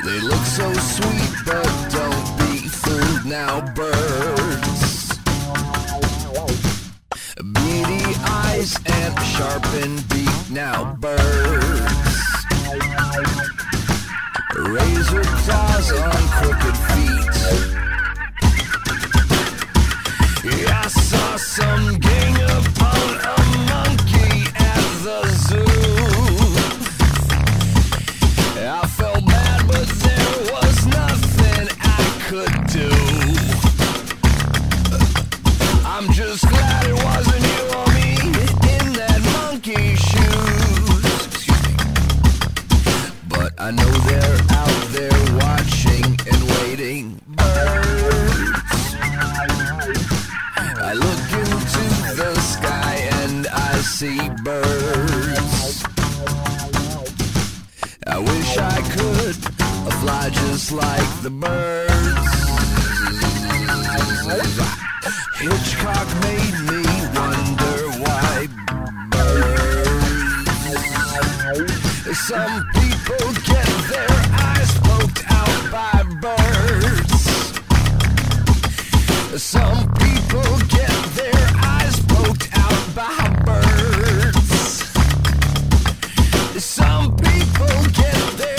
They look so sweet, but don't be fooled now, birds. Beady eyes and sharpened beak now, birds. Razor claws on crooked feet. I saw some gang upon a monkey at the zoo. I felt bad, but there was nothing I could do. I'm just glad it wasn't you or me in that monkey shoes. Excuse me. But I know they're out there watching and waiting. Birds. I look into the sky and I see birds. I wish I could fly just like the birds. Hitchcock made me wonder why birds. Some people get their eyes poked out by birds. Some people get their eyes poked out by birds. Some people get their